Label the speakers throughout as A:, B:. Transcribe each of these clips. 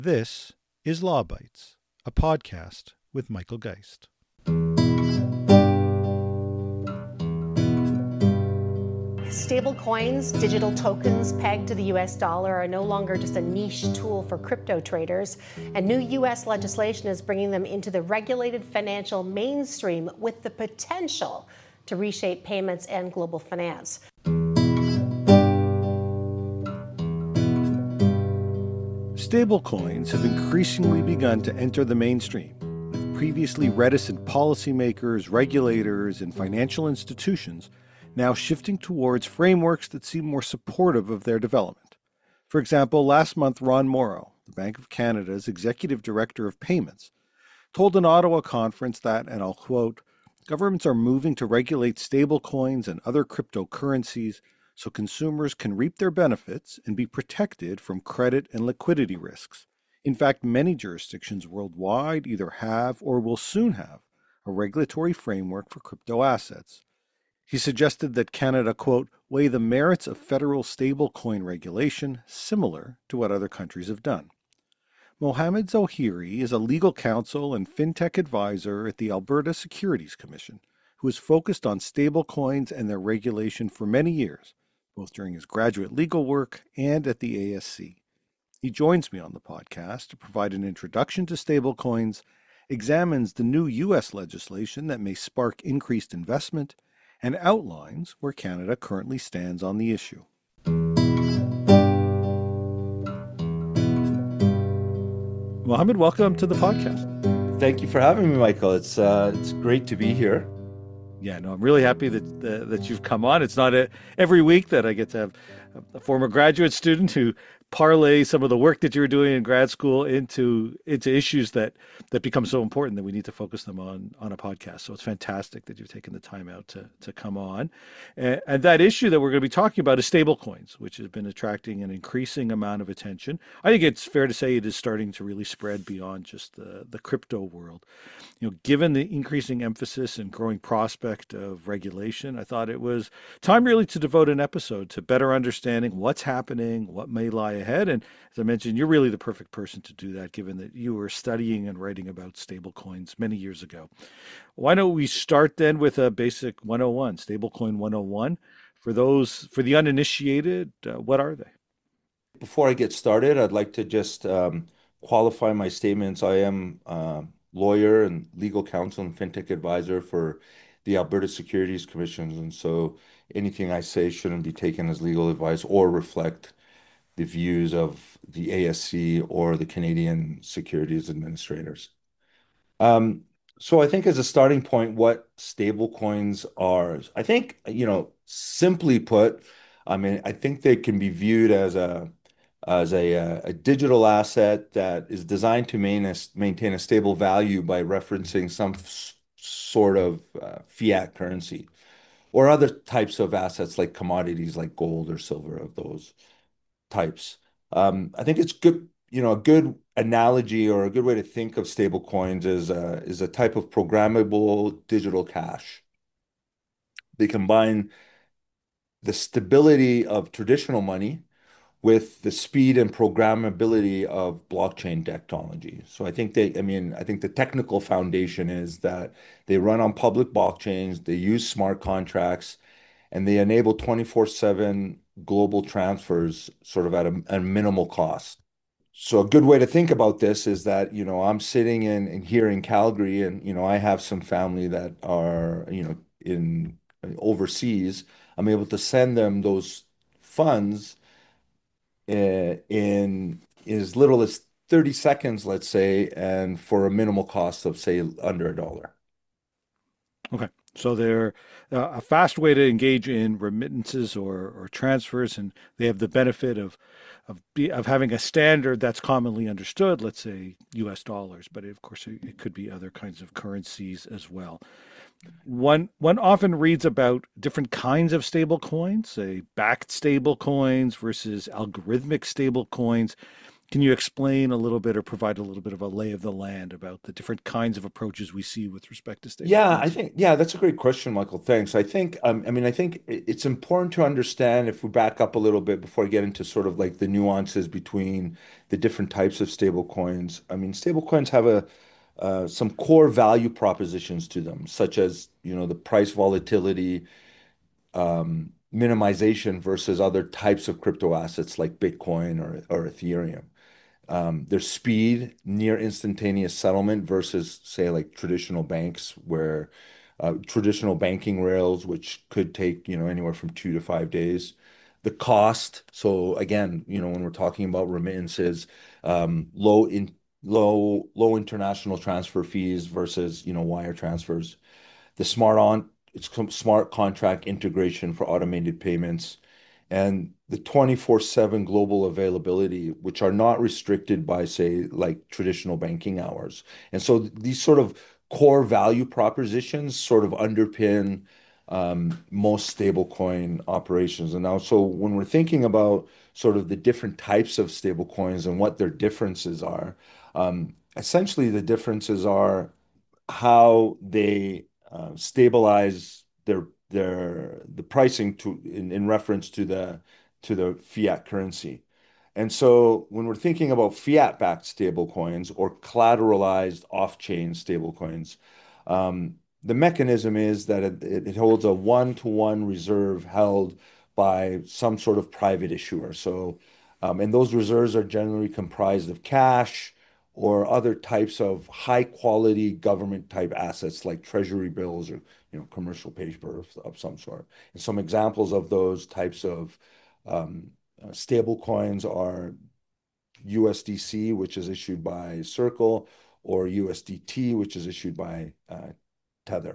A: This is Law Bytes, a podcast with Michael Geist.
B: Stable coins, digital tokens pegged to the US dollar, are no longer just a niche tool for crypto traders, and new US legislation is bringing them into the regulated financial mainstream with the potential to reshape payments and global finance.
A: Stablecoins have increasingly begun to enter the mainstream, with previously reticent policymakers, regulators, and financial institutions now shifting towards frameworks that seem more supportive of their development. For example, last month, Ron Morrow, the Bank of Canada's Executive Director of Payments, told an Ottawa conference that, and I'll quote, "Governments are moving to regulate stablecoins and other cryptocurrencies so consumers can reap their benefits and be protected from credit and liquidity risks. In fact, many jurisdictions worldwide either have or will soon have a regulatory framework for crypto assets." He suggested that Canada, quote, "weigh the merits of federal stablecoin regulation similar to what other countries have done." Mohamed Zohiri is a legal counsel and fintech advisor at the Alberta Securities Commission, who has focused on stablecoins and their regulation for many years, both during his graduate legal work and at the ASC. He joins me on the podcast to provide an introduction to stablecoins, examines the new U.S. legislation that may spark increased investment, and outlines where Canada currently stands on the issue. Mohamed, welcome to the podcast.
C: Thank you for having me, Michael. It's great to be here.
A: Yeah, no, I'm really happy that you've come on. It's not every week that I get to have a former graduate student who parlay some of the work that you were doing in grad school into issues that become so important that we need to focus them on a podcast. So it's fantastic that you've taken the time out to come on. And that issue that we're going to be talking about is stablecoins, which has been attracting an increasing amount of attention. I think it's fair to say it is starting to really spread beyond just the crypto world. Given the increasing emphasis and growing prospect of regulation, I thought it was time really to devote an episode to better understanding what's happening, what may lie ahead. And as I mentioned, you're really the perfect person to do that, given that you were studying and writing about stablecoins many years ago. Why don't we start then with a basic 101, stablecoin 101. For the uninitiated, what are they?
C: Before I get started, I'd like to just qualify my statements. I am lawyer and legal counsel and fintech advisor for the Alberta Securities Commission, and so anything I say shouldn't be taken as legal advice or reflect the views of the ASC or the Canadian Securities Administrators. So I think as a starting point, what stablecoins are, I think, simply put, I think they can be viewed as a digital asset that is designed to maintain a stable value by referencing some sort of fiat currency or other types of assets like commodities like gold or silver of those types. I think it's good, a good analogy or a good way to think of stable coins is a type of programmable digital cash. They combine the stability of traditional money with the speed and programmability of blockchain technology. So I think I think the technical foundation is that they run on public blockchains, they use smart contracts, and they enable 24/7 global transfers sort of at a minimal cost. So a good way to think about this is that, I'm sitting in here in Calgary and, I have some family that are, in overseas. I'm able to send them those funds in as little as 30 seconds, let's say, and for a minimal cost of, say, under $1.
A: Okay. So they're a fast way to engage in remittances or transfers, and they have the benefit of having a standard that's commonly understood, let's say US dollars, but of course it could be other kinds of currencies as well. One often reads about different kinds of stable coins, say backed stable coins versus algorithmic stable coins. Can you explain a little bit or provide a little bit of a lay of the land about the different kinds of approaches we see with respect to
C: Yeah, I
A: stablecoins?
C: think, that's a great question, Michael. Thanks. I think it's important to understand if we back up a little bit before I get into sort of like the nuances between the different types of stable coins. I mean, stable coins have some core value propositions to them, such as, the price volatility, minimization versus other types of crypto assets like Bitcoin or Ethereum. There's speed, near instantaneous settlement versus, say, like traditional banks where traditional banking rails, which could take, anywhere from 2 to 5 days. The cost. So again, when we're talking about remittances, low international transfer fees versus, wire transfers. The smart contract integration for automated payments and the 24/7 global availability, which are not restricted by, say, like traditional banking hours. And so these sort of core value propositions sort of underpin most stablecoin operations. And now, so when we're thinking about sort of the different types of stablecoins and what their differences are, essentially the differences are how they stabilize the pricing in reference to the fiat currency. And so when we're thinking about fiat-backed stablecoins or collateralized off-chain stablecoins, the mechanism is that it holds a one-to-one reserve held by some sort of private issuer. So, and those reserves are generally comprised of cash or other types of high-quality government-type assets like treasury bills or commercial paper of some sort. And some examples of those types of stable coins are USDC, which is issued by Circle, or USDT, which is issued by Tether.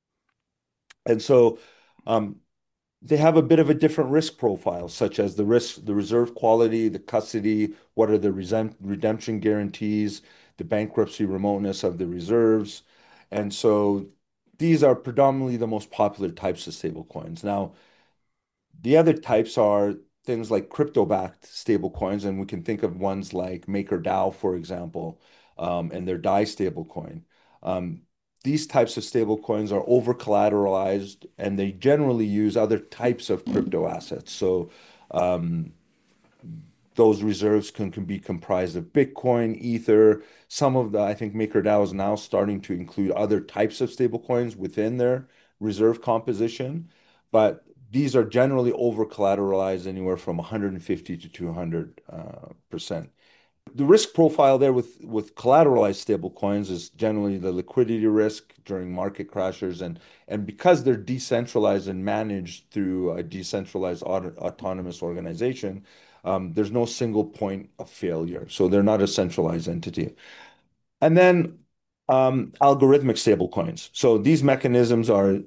C: And so um, they have a bit of a different risk profile, such as the risk, the reserve quality, the custody, what are the redemption guarantees, the bankruptcy remoteness of the reserves. And so these are predominantly the most popular types of stable coins. Now, the other types are things like crypto-backed stablecoins, and we can think of ones like MakerDAO, for example, and their DAI stablecoin. Um, these types of stablecoins are over-collateralized, and they generally use other types of crypto assets. So um, those reserves can be comprised of Bitcoin, Ether. I think MakerDAO is now starting to include other types of stablecoins within their reserve composition, but these are generally over collateralized anywhere from 150 to 200%. The risk profile there with collateralized stablecoins is generally the liquidity risk during market crashes, and because they're decentralized and managed through a decentralized autonomous organization, there's no single point of failure. So they're not a centralized entity. And then algorithmic stablecoins. So these mechanisms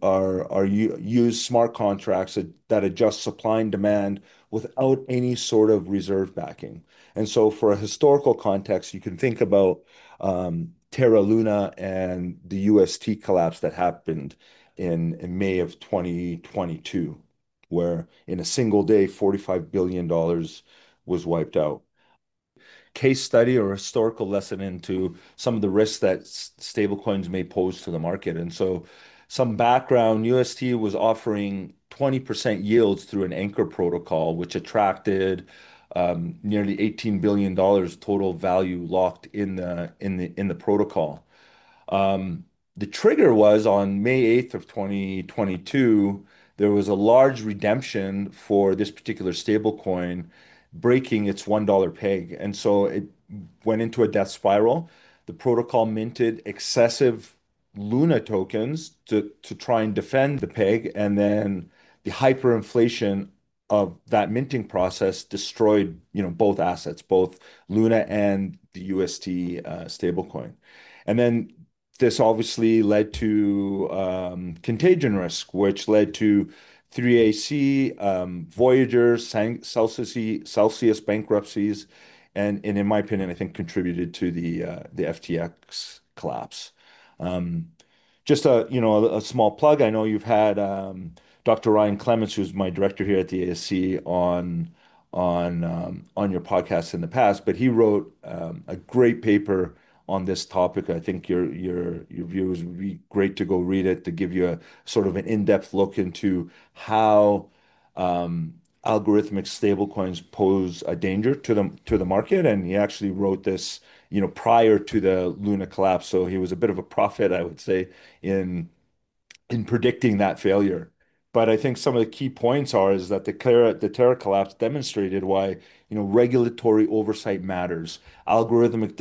C: use smart contracts that adjust supply and demand without any sort of reserve backing. And so for a historical context, you can think about Terra Luna and the UST collapse that happened in May of 2022, where in a single day, $45 billion was wiped out. Case study or historical lesson into some of the risks that stablecoins may pose to the market. And so, some background, UST was offering 20% yields through an anchor protocol, which attracted nearly $18 billion total value locked in the protocol. Um, the trigger was on May 8th of 2022, there was a large redemption for this particular stablecoin breaking its $1 peg. And so it went into a death spiral. The protocol minted excessive Luna tokens to try and defend the peg. And then the hyperinflation of that minting process destroyed, both assets, both Luna and the UST stablecoin. And then this obviously led to contagion risk, which led to 3AC, Voyager, Celsius bankruptcies, and in my opinion, I think contributed to the FTX collapse. Um, just a small plug. I know you've had Dr. Ryan Clements, who's my director here at the ASC, on your podcast in the past, but he wrote a great paper on this topic. I think your viewers would be great to go read it to give you a sort of an in-depth look into how algorithmic stablecoins pose a danger to the market. And he actually wrote this, prior to the Luna collapse. So he was a bit of a prophet, I would say, in predicting that failure. But I think some of the key points are is that the Terra collapse demonstrated why, regulatory oversight matters. Algorithmic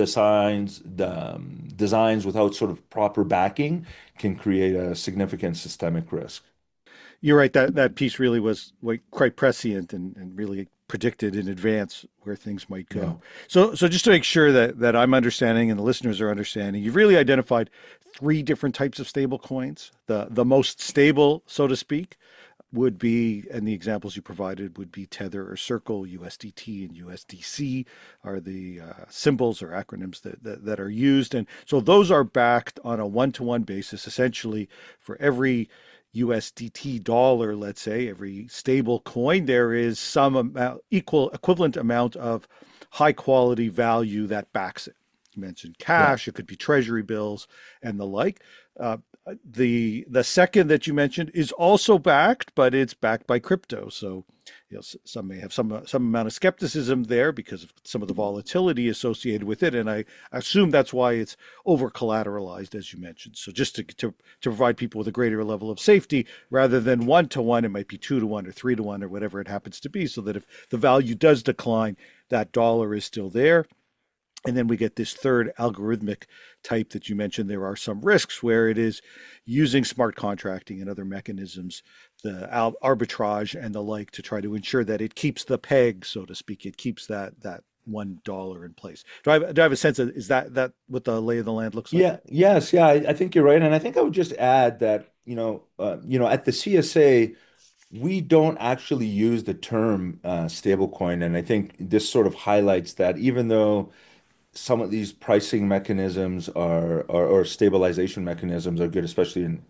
C: designs without sort of proper backing can create a significant systemic risk.
A: You're right. That piece really was like quite prescient and really predicted in advance where things might
C: Yeah.
A: go. So just to make sure that I'm understanding and the listeners are understanding, you've really identified three different types of stable coins. The most stable, so to speak, would be, and the examples you provided would be Tether or Circle. USDT and USDC are the symbols or acronyms that are used. And so those are backed on a one-to-one basis, essentially for every USDT dollar, let's say, every stable coin, there is some equivalent amount of high quality value that backs it. You mentioned
C: Yeah.
A: cash, it could be treasury bills and the like. Uh, the second that you mentioned is also backed, but it's backed by crypto. So, some may have some amount of skepticism there because of some of the volatility associated with it, and I assume that's why it's over collateralized, as you mentioned. So, just to provide people with a greater level of safety, rather than one to one, it might be 2 to 1 or 3 to 1 or whatever it happens to be, so that if the value does decline, that dollar is still there. And then we get this third algorithmic type that you mentioned. There are some risks where it is using smart contracting and other mechanisms, the arbitrage and the like, to try to ensure that it keeps the peg, so to speak. It keeps that $1 in place. Do I have a sense of, is that what the lay of the land looks like?
C: Yeah, yes, yeah, I think you're right. And I think I would just add that, at the CSA, we don't actually use the term stablecoin. And I think this sort of highlights that even though some of these pricing mechanisms or stabilization mechanisms are good, especially in,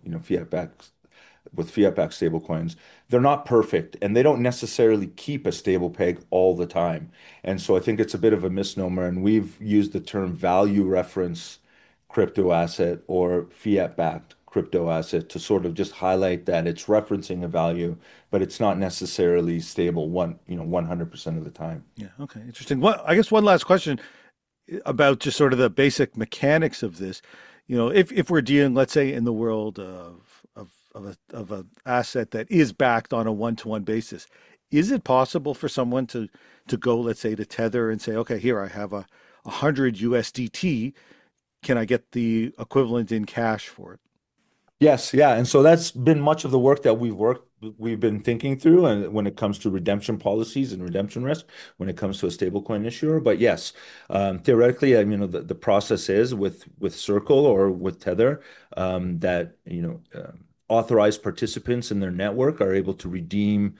C: fiat-backed stablecoins, they're not perfect and they don't necessarily keep a stable peg all the time. And so I think it's a bit of a misnomer. And we've used the term value reference crypto asset or fiat-backed crypto asset to sort of just highlight that it's referencing a value, but it's not necessarily stable 100% of the time.
A: Yeah. Okay. Interesting. I guess one last question about just sort of the basic mechanics of this. If we're dealing, let's say, in the world of a asset that is backed on a one-to-one basis, is it possible for someone to go, let's say, to Tether and say, okay, here I have a 100 USDT. Can I get the equivalent in cash for it?
C: Yes, yeah. And so that's been much of the work that we've been thinking through, and when it comes to redemption policies and redemption risk, when it comes to a stablecoin issuer. But yes, theoretically, I mean, the process is with Circle or with Tether, that authorized participants in their network are able to redeem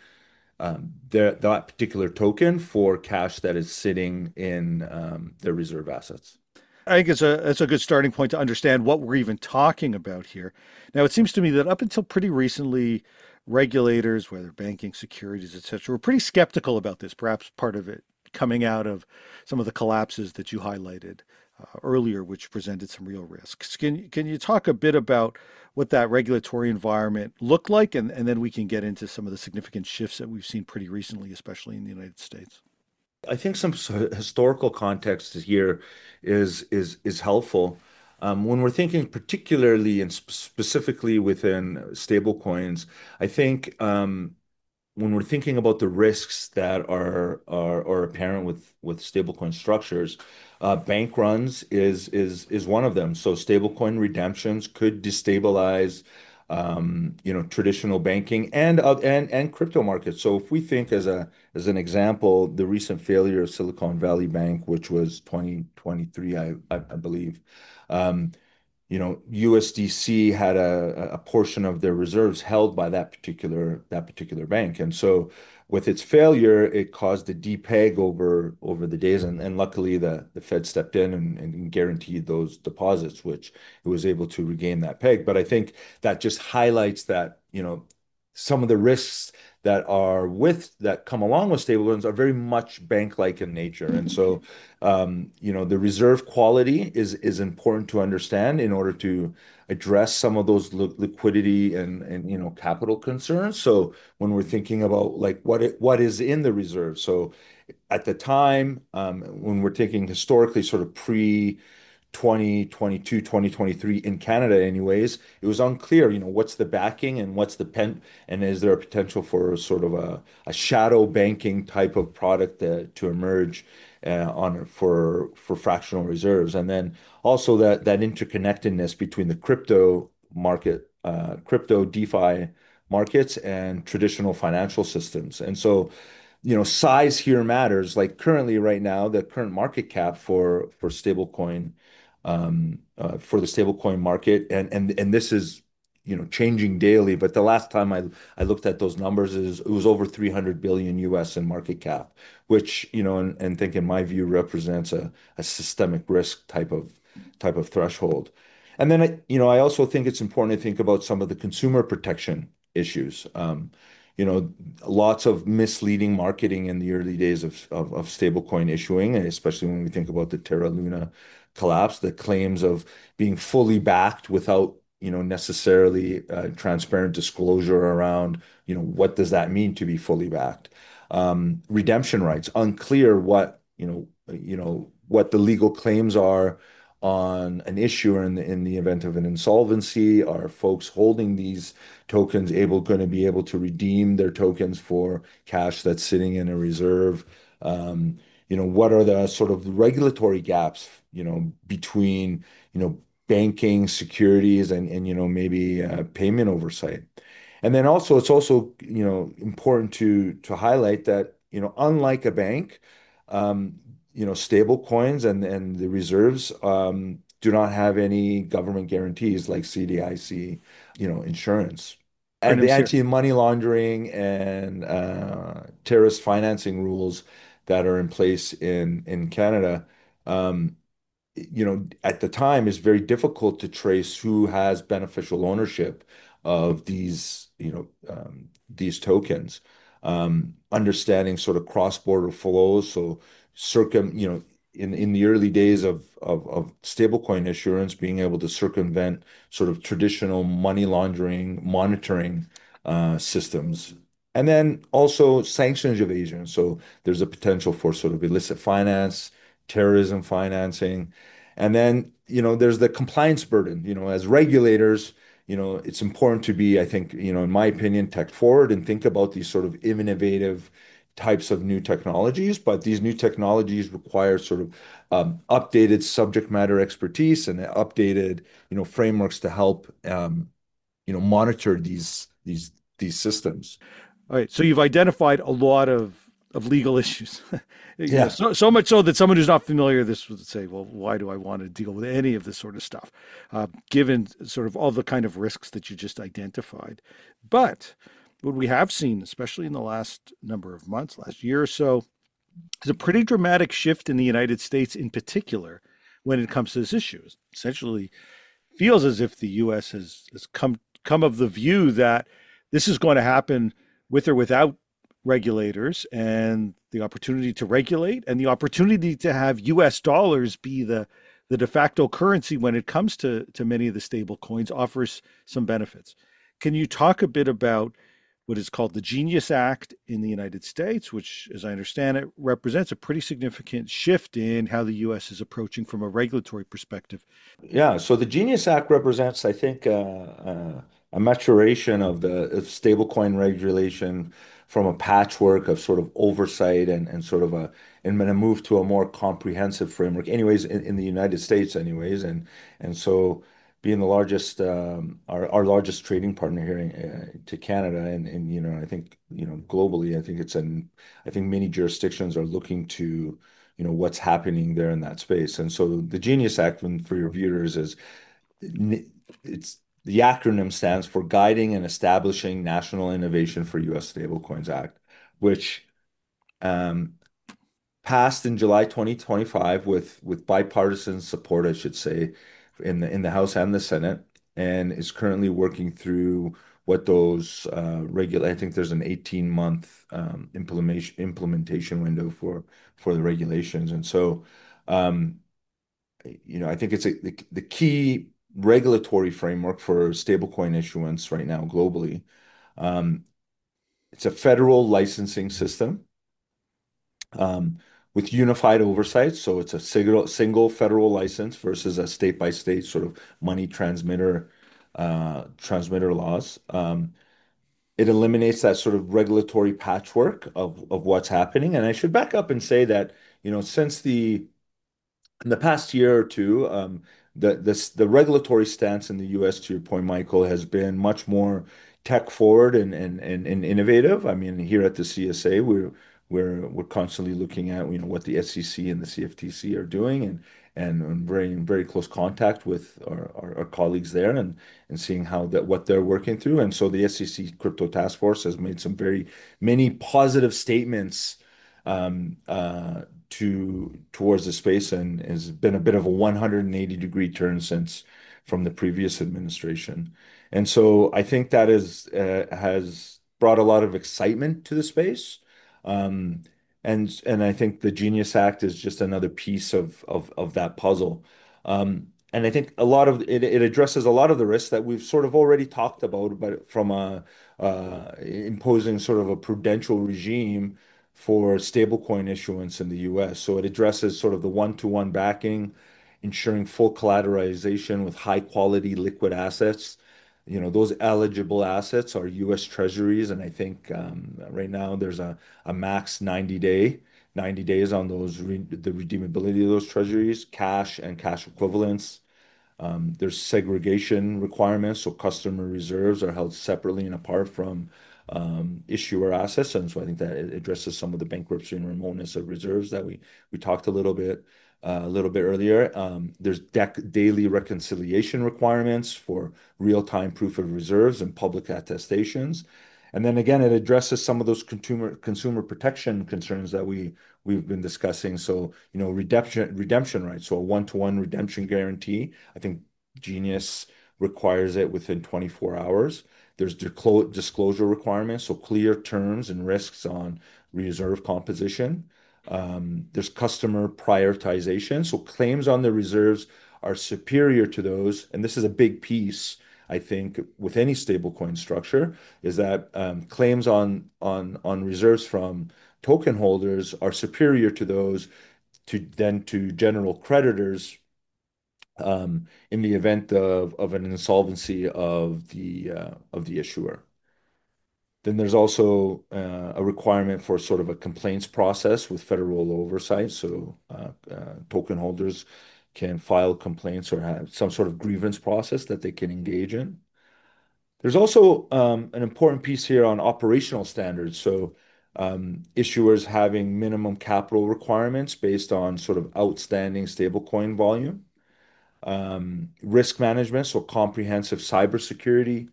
C: that particular token for cash that is sitting in their reserve assets.
A: I think it's a good starting point to understand what we're even talking about here. Now, it seems to me that up until pretty recently, regulators, whether banking, securities, et cetera, were pretty skeptical about this, perhaps part of it coming out of some of the collapses that you highlighted earlier, which presented some real risks. Can you talk a bit about what that regulatory environment looked like, and then we can get into some of the significant shifts that we've seen pretty recently, especially in the United States?
C: I think some historical context here is helpful. When we're thinking particularly and specifically within stablecoins, I think when we're thinking about the risks that are apparent with stablecoin structures, bank runs is one of them. So stablecoin redemptions could destabilize, traditional banking and crypto markets. So if we think as an example, the recent failure of Silicon Valley Bank, which was 2023, I believe. Um, USDC had a portion of their reserves held by that particular bank, and so with its failure, it caused a depeg over the days, and luckily the Fed stepped in and guaranteed those deposits, which it was able to regain that peg. But I think that just highlights that some of the risks that come along with stablecoins are very much bank-like in nature. And so, the reserve quality is important to understand in order to address some of those liquidity and capital concerns. So when we're thinking about like what is in the reserve, so at the time, when we're thinking historically, sort of pre 2022, 2023 in Canada anyways, it was unclear, what's the backing and what's the pen, and is there a potential for sort of a shadow banking type of product to emerge on for fractional reserves, and then also that interconnectedness between the crypto market, crypto DeFi markets and traditional financial systems. And so, size here matters. Like currently, right now, the current market cap for the stablecoin market, and this is changing daily. But the last time I looked at those numbers, it was over 300 billion US in market cap, which and think in my view represents a systemic risk type of threshold. And then I also think it's important to think about some of the consumer protection issues. Lots of misleading marketing in the early days of stablecoin issuing, and especially when we think about the Terra Luna collapse, the claims of being fully backed without, necessarily transparent disclosure around, what does that mean to be fully backed? Redemption rights, unclear what the legal claims are on an issuer in the event of an insolvency. Are folks holding these tokens going to be able to redeem their tokens for cash that's sitting in a reserve? What are the sort of regulatory gaps, between, banking, securities, and maybe payment oversight? And then also, it's also, important to highlight that, unlike a bank, stable coins and the reserves do not have any government guarantees like CDIC, insurance.
A: Right,
C: And
A: I'm
C: the
A: serious.
C: anti-money laundering and terrorist financing rules that are in place in Canada, at the time, it's very difficult to trace who has beneficial ownership of these tokens. Understanding sort of cross-border flows, so in the early days of stablecoin issuance, being able to circumvent sort of traditional money laundering monitoring systems. And then also sanctions evasion. So there's a potential for sort of illicit finance, terrorism financing. And then, there's the compliance burden. As regulators, it's important to be, I think, in my opinion, tech forward and think about these sort of innovative types of new technologies. But these new technologies require sort of updated subject matter expertise and updated, frameworks to help, monitor these systems.
A: All right, so you've identified a lot of legal issues.
C: Yeah.
A: So much so that someone who's not familiar with this would say, "Well, why do I want to deal with any of this sort of stuff?" Given sort of all the kind of risks that you just identified. But what we have seen, especially in the last number of months, last year or so, is a pretty dramatic shift in the United States, in particular, when it comes to this issue. It essentially, feels as if the U.S. has come of the view that this is going to happen with or without regulators, and the opportunity to regulate and the opportunity to have US dollars be the de facto currency when it comes to many of the stable coins offers some benefits. Can you talk a bit about what is called the Genius Act in the United States, which, as I understand it, represents a pretty significant shift in how the US is approaching from a regulatory perspective?
C: Yeah, so the Genius Act represents, I think, a maturation of stablecoin regulation from a patchwork of sort of oversight and sort of a move to a more comprehensive framework, anyways, in the United States, anyways, and so being the largest, our largest trading partner here to Canada, and I think globally, I think many jurisdictions are looking to what's happening there in that space. And so the Genius Act, for your viewers, is it's the acronym stands for Guiding and Establishing National Innovation for U.S. Stablecoins Act, which um, passed in July 2025 with bipartisan support, I should say, in the House and the Senate, and is currently working through what those I think there's an 18-month implementation window for the regulations. And so, um, I think it's the key regulatory framework for stablecoin issuance right now globally. Um, it's a federal licensing system um, with unified oversight. So it's a single federal license versus a state by state sort of money transmitter laws. It eliminates that sort of regulatory patchwork of what's happening. And I should back up and say that, since in the past year or two, the regulatory stance in the U.S., to your point, Michael, has been much more tech forward and innovative. I mean, here at the CSA, we're constantly looking at what the SEC and the CFTC are doing, and in very close contact with our colleagues there, and seeing what they're working through. And so the SEC Crypto Task Force has made some very many positive statements um, uh, towards the space, and has been a bit of a 180-degree turn since from the previous administration. And so I think that has brought a lot of excitement to the space. Um, and I think the Genius Act is just another piece of that puzzle. And I think a lot of it addresses a lot of the risks that we've sort of already talked about, but from imposing sort of a prudential regime for stablecoin issuance in the US. So it addresses sort of the one-to-one backing, ensuring full collateralization with high quality liquid assets. Those eligible assets are US Treasuries, and I think right now there's a max 90 days on the redeemability of those treasuries, cash and cash equivalents. There's segregation requirements, so customer reserves are held separately and apart from issuer assets, and so I think that it addresses some of the bankruptcy and remoteness of reserves that we talked a little bit earlier. There's daily reconciliation requirements for real-time proof of reserves and public attestations. And then again, it addresses some of those consumer protection concerns that we've been discussing. So, redemption rights. So a one-to-one redemption guarantee. I think Genius requires it within 24 hours. There's disclosure requirements, so clear terms and risks on reserve composition. There's customer prioritization. So claims on the reserves are superior to those. And this is a big piece, I think, with any stablecoin structure, is that claims on reserves from token holders are superior to those to general creditors in the event of an insolvency of the issuer. Then there's also a requirement for sort of a complaints process with federal oversight. So token holders can file complaints or have some sort of grievance process that they can engage in. There's also an important piece here on operational standards. So issuers having minimum capital requirements based on sort of outstanding stablecoin volume, risk management, so comprehensive cybersecurity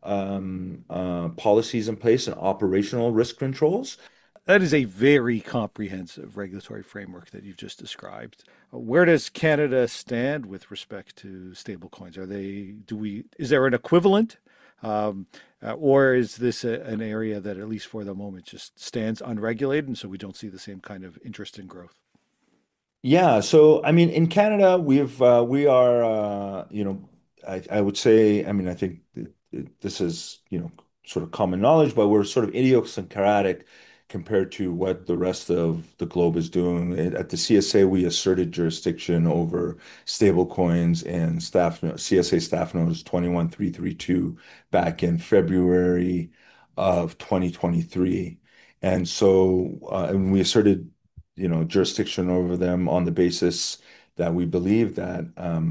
C: policies in place, and operational risk controls.
A: That is a very comprehensive regulatory framework that you've just described. Where does Canada stand with respect to stablecoins? Is there an equivalent? Um, or is this an area that, at least for the moment, just stands unregulated, and so we don't see the same kind of interest in growth?
C: Yeah, so I mean, in Canada, we are, I would say, I mean, I think this is, sort of common knowledge, but we're sort of idiosyncratic compared to what the rest of the globe is doing. At the CSA, we asserted jurisdiction over stablecoins and CSA Staff Notice 21332 back in February of 2023. And we asserted jurisdiction over them on the basis that we believe that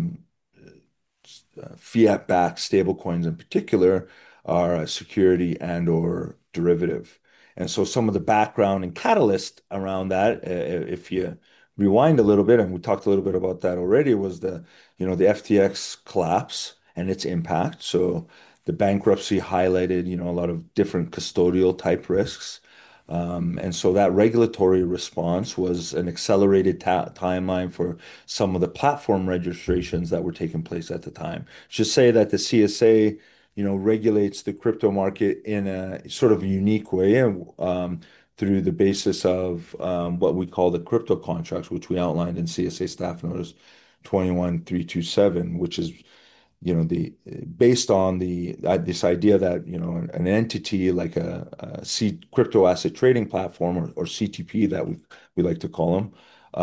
C: fiat-backed stablecoins in particular are a security and/or derivative. And so some of the background and catalyst around that, if you rewind a little bit, and we talked a little bit about that already, was the FTX collapse and its impact. So the bankruptcy highlighted, a lot of different custodial type risks. And so that regulatory response was an accelerated timeline for some of the platform registrations that were taking place at the time. Just say that the CSA regulates the crypto market in a sort of unique way, through the basis of what we call the crypto contracts, which we outlined in CSA Staff Notice 21327, which is the based on the this idea that an entity like a crypto asset trading platform, or CTP, that we like to call them,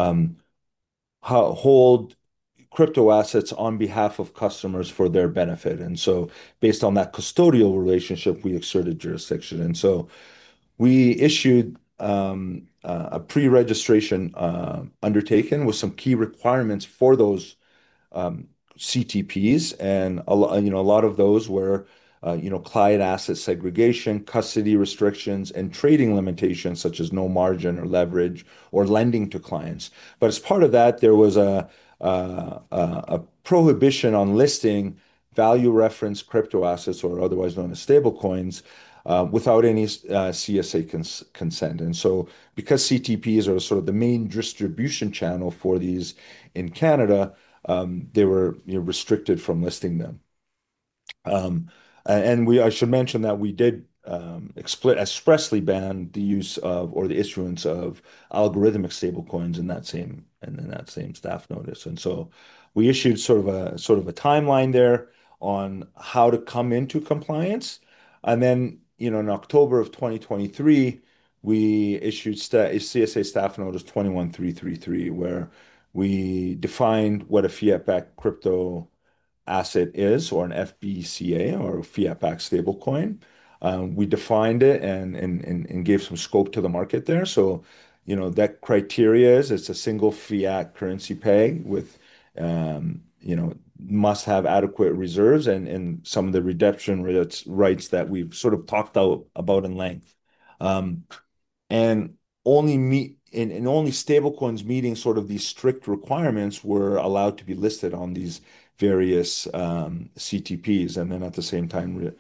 C: hold crypto assets on behalf of customers for their benefit. And so based on that custodial relationship, we exerted jurisdiction. And so we issued a pre-registration undertaking with some key requirements for those um, CTPs, and a lot of those were, client asset segregation, custody restrictions, and trading limitations such as no margin or leverage or lending to clients. But as part of that, there was a prohibition on listing value reference crypto assets, or otherwise known as stablecoins, without any CSA consent. And so, because CTPs are sort of the main distribution channel for these in Canada, they were restricted from listing them. Um, and I should mention that we did expressly ban the use of, or the issuance of, algorithmic stablecoins in that same staff notice. And so we issued sort of a timeline there on how to come into compliance. And then, in October of 2023, we issued CSA Staff Notice 21333, where we defined what a fiat-backed crypto asset is, or an FBCA, or fiat-backed stablecoin. We defined it and gave some scope to the market there. So, that criteria is it's a single fiat currency peg with, must have adequate reserves, and some of the redemption rights that we've sort of talked about in length. Um, and only stablecoins meeting sort of these strict requirements were allowed to be listed on these various CTPs, and then at the same time,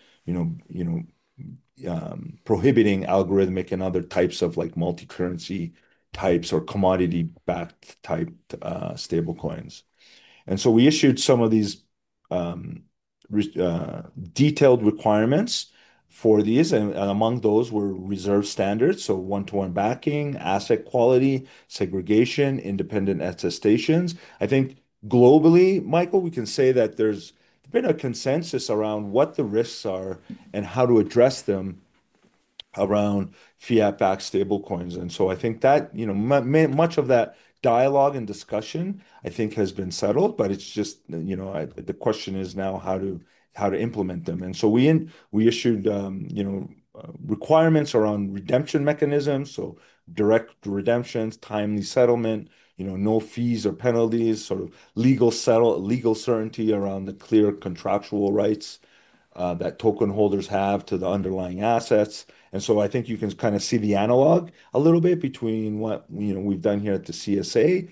C: prohibiting algorithmic and other types of, like, multi-currency types or commodity-backed type stablecoins. And so we issued some of these um, detailed requirements for these, and among those were reserve standards, so one-to-one backing, asset quality, segregation, independent attestations. I think globally, Michael, we can say that there's been a consensus around what the risks are and how to address them around fiat-backed stablecoins. And so I think that, much of that dialogue and discussion, I think, has been settled, but it's just, the question is now how to implement them. And so we issued, requirements around redemption mechanisms, so direct redemptions, timely settlement, no fees or penalties, sort of legal certainty around the clear contractual rights that token holders have to the underlying assets. And so I think you can kind of see the analog a little bit between what we've done here at the CSA,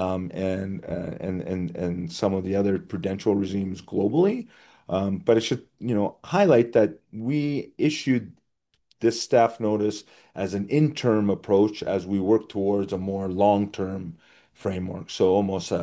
C: and some of the other prudential regimes globally. But it should highlight that we issued this staff notice as an interim approach as we work towards a more long-term framework. So almost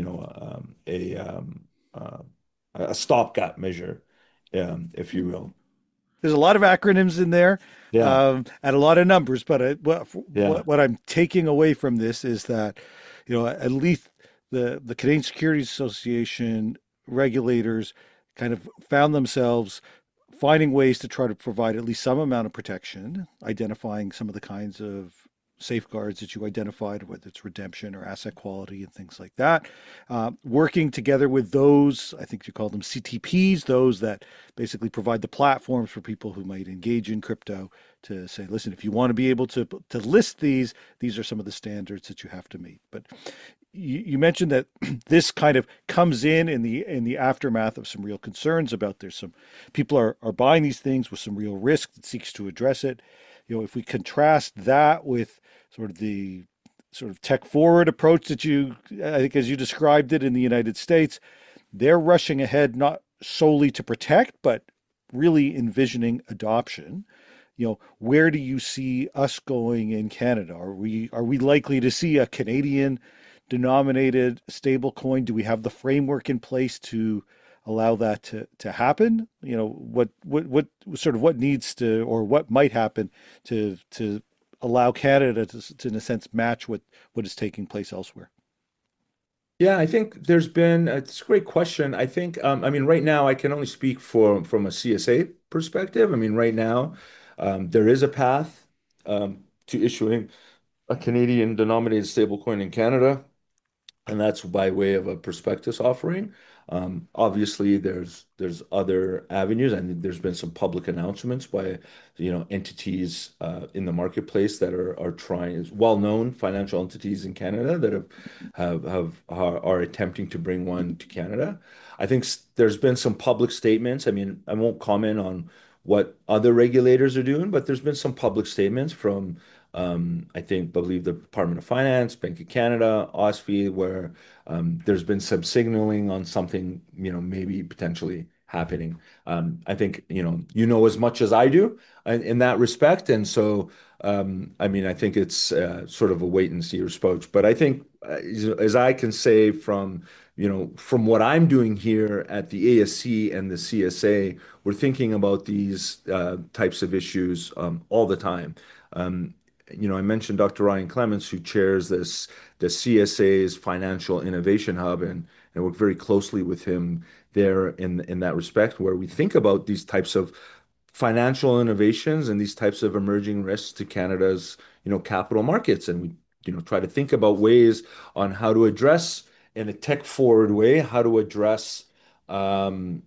C: uh, a stopgap measure, if you will.
A: There's a lot of acronyms in there,
C: Yeah,
A: and a lot of numbers, but
C: yeah,
A: what I'm taking away from this is that, at least the Canadian Securities Association regulators kind of found themselves finding ways to try to provide at least some amount of protection, identifying some of the kinds of safeguards that you identified, whether it's redemption or asset quality and things like that. Working together with those, I think you call them CTPs, those that basically provide the platforms for people who might engage in crypto to say, listen, if you want to be able to list these are some of the standards that you have to meet. But you mentioned that this kind of comes in the aftermath of some real concerns about there's some people are buying these things with some real risk that seeks to address it. If we contrast that with the sort of tech forward approach that I think, as you described it in the United States, they're rushing ahead not solely to protect, but really envisioning adoption. Where do you see us going in Canada? Are we likely to see a Canadian denominated stable coin? Do we have the framework in place to allow that to happen? You know, what sort of what needs to or what might happen to allow Canada to in a sense match what is taking place elsewhere?
C: Yeah, I think there's been, it's a great question. I think, I mean, right now I can only speak from a CSA perspective. I mean, right now, there is a path to issuing a Canadian denominated stablecoin in Canada, and that's by way of a prospectus offering. Obviously, there's other avenues, and there's been some public announcements by entities in the marketplace that are trying, well-known financial entities in Canada that are attempting to bring one to Canada. I think there's been some public statements. I mean, I won't comment on what other regulators are doing, but there's been some public statements from believe the Department of Finance, Bank of Canada, OSFI, where there's been some signaling on something, maybe potentially happening. I think, as much as I do in that respect. And so, I mean, I think it's sort of a wait and see approach. But I think, as I can say from what I'm doing here at the ASC and the CSA, we're thinking about these types of issues all the time. Um, I mentioned Dr. Ryan Clements, who chairs the CSA's Financial Innovation Hub, and work very closely with him there in that respect, where we think about these types of financial innovations and these types of emerging risks to Canada's, capital markets, and we, try to think about ways on how to address in a tech forward way, how to address um,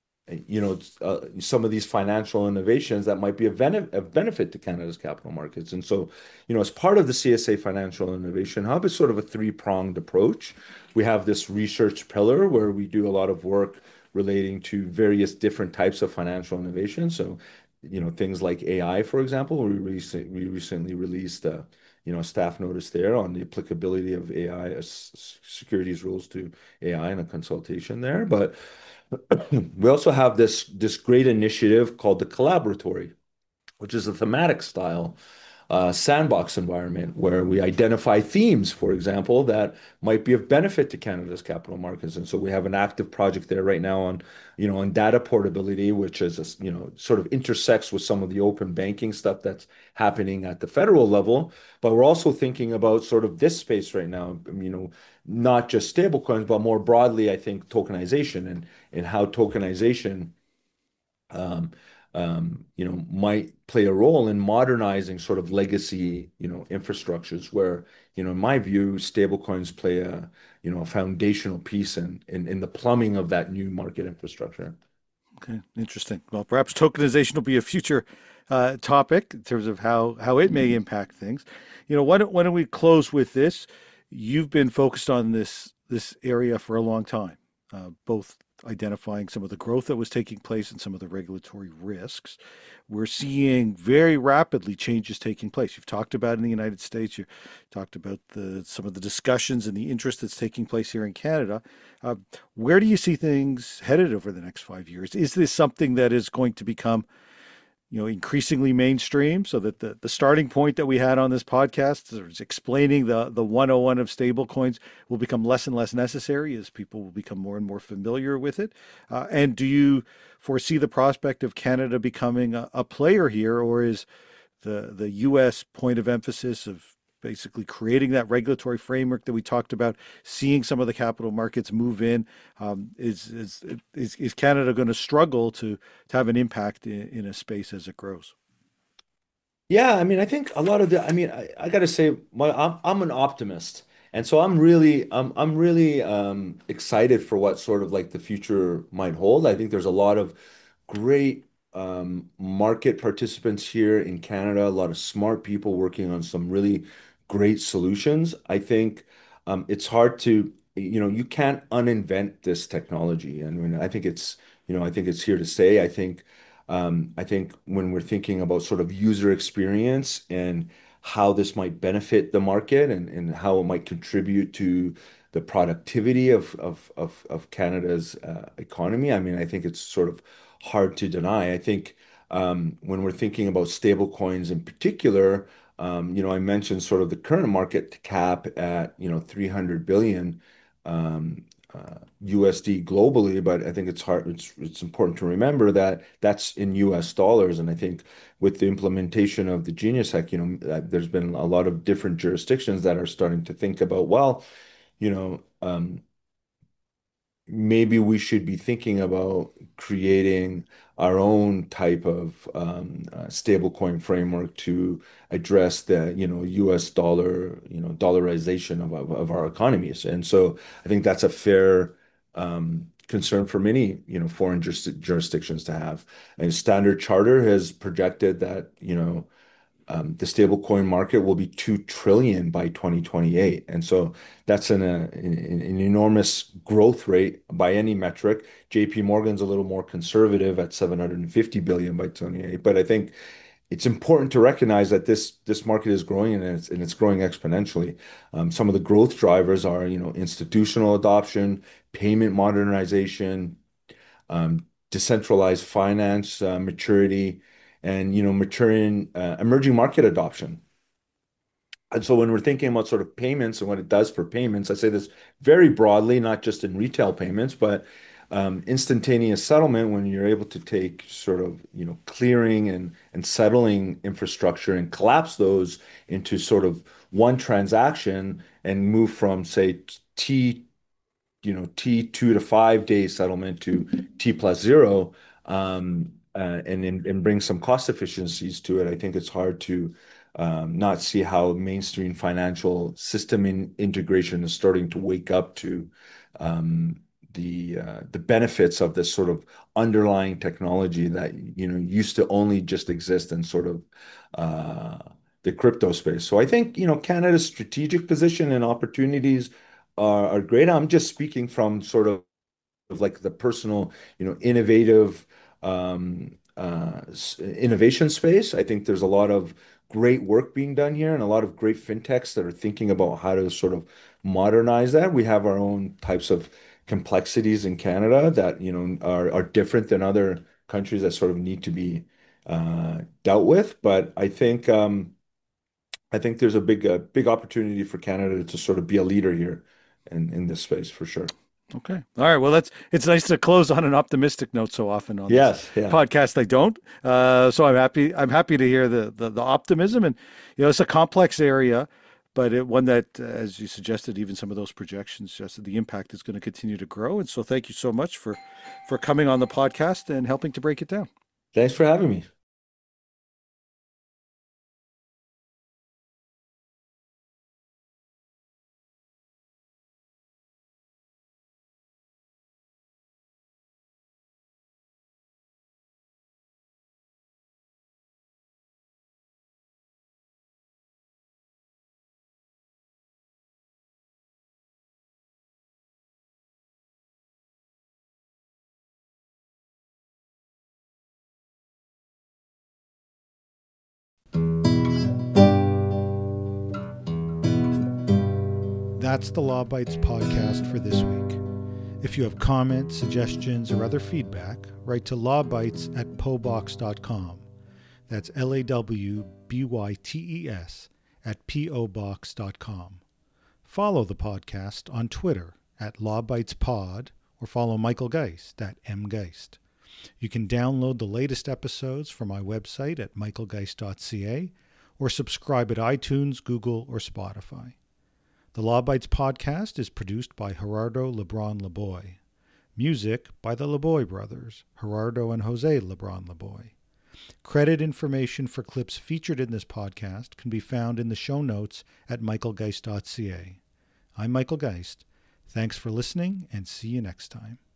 C: some of these financial innovations that might be of benefit to Canada's capital markets. And so, as part of the CSA Financial Innovation Hub, it's sort of a three-pronged approach. We have this research pillar where we do a lot of work relating to various different types of financial innovation. So, things like AI, for example, we recently released a staff notice there on the applicability of AI securities rules to AI and a consultation there. But we also have this great initiative called the Collaboratory, which is a thematic style sandbox environment where we identify themes, for example, that might be of benefit to Canada's capital markets. And so we have an active project there right now on data portability, which is, sort of intersects with some of the open banking stuff that's happening at the federal level. But we're also thinking about sort of this space right now, not just stablecoins, but more broadly, I think tokenization and how tokenization um, might play a role in modernizing sort of legacy, infrastructures where, in my view, stablecoins play a foundational piece in the plumbing of that new market infrastructure.
A: Okay, interesting. Well, perhaps tokenization will be a future topic in terms of how it may impact things. You know, why don't we close with this? You've been focused on this area for a long time, both identifying some of the growth that was taking place and some of the regulatory risks. We're seeing very rapidly changes taking place. You've talked about in the United States. You talked about some of the discussions and the interest that's taking place here in Canada. Uh, where do you see things headed over the next 5 years? Is this something that is going to become, increasingly mainstream so that the starting point that we had on this podcast is explaining the 101 of stablecoins will become less and less necessary as people will become more and more familiar with it? And do you foresee the prospect of Canada becoming a player here, or is the U.S. point of emphasis of basically creating that regulatory framework that we talked about, seeing some of the capital markets move in, is Canada going to struggle to have an impact in a space as it grows?
C: Yeah, I mean, I think a lot of the, I mean, I got to say, I'm an optimist, and so I'm really excited for what sort of like the future might hold. I think there's a lot of great market participants here in Canada, a lot of smart people working on some really great solutions. I think it's hard to, you can't uninvent this technology. I mean, I think it's here to stay. I think when we're thinking about sort of user experience and how this might benefit the market and how it might contribute to the productivity of Canada's economy, I mean, I think it's sort of hard to deny. I think when we're thinking about stable coins in particular, I mentioned sort of the current market cap at, 300 billion. USD globally, but I think it's important to remember that that's in US dollars. And I think with the implementation of the Genius Act, there's been a lot of different jurisdictions that are starting to think about, well, you know, maybe we should be thinking about creating our own type of stablecoin framework to address the, US dollar, dollarization of our economies. And so I think that's a fair concern for many, foreign jurisdictions to have. And Standard Charter has projected that, the stablecoin market will be 2 trillion by 2028. And so that's an enormous growth rate by any metric. JP Morgan's a little more conservative at 750 billion by 28. But I think it's important to recognize that this market is growing and it's growing exponentially. Some of the growth drivers are, institutional adoption, payment modernization, decentralized finance maturity, and maturing emerging market adoption. And so when we're thinking about sort of payments and what it does for payments, I say this very broadly, not just in retail payments, but instantaneous settlement, when you're able to take sort of clearing and settling infrastructure and collapse those into sort of one transaction and move from, say, T 2 to 5 day settlement to T+0, and bring some cost efficiencies to it. I think it's hard to not see how mainstream financial system integration is starting to wake up to the benefits of this sort of underlying technology that used to only just exist in sort of the crypto space. So I think Canada's strategic position and opportunities are great. I'm just speaking from sort of like the personal, innovative innovation space. I think there's a lot of great work being done here and a lot of great fintechs that are thinking about how to sort of modernize that. We have our own types of complexities in Canada that, are different than other countries that sort of need to be dealt with. But I think there's a big opportunity for Canada to sort of be a leader here in this space for sure.
A: Okay. All right. Well, it's nice to close on an optimistic note so often on this
C: Yes, yeah.
A: podcast. I don't. So I'm happy. I'm happy to hear the optimism, and it's a complex area, but one that, as you suggested, even some of those projections suggested the impact is going to continue to grow. And so thank you so much for coming on the podcast and helping to break it down.
C: Thanks for having me.
A: That's the Law Bytes podcast for this week. If you have comments, suggestions, or other feedback, write to lawbytes@pobox.com. That's LAWBYTES @POBox.com. Follow the podcast on Twitter @LawBytesPod, or follow Michael Geist @MGeist. You can download the latest episodes from my website at michaelgeist.ca, or subscribe at iTunes, Google, or Spotify. The Law Bytes podcast is produced by Gerardo Lebron Laboy. Music by the Laboy brothers, Gerardo and Jose Lebron Laboy. Credit information for clips featured in this podcast can be found in the show notes at michaelgeist.ca. I'm Michael Geist. Thanks for listening, and see you next time.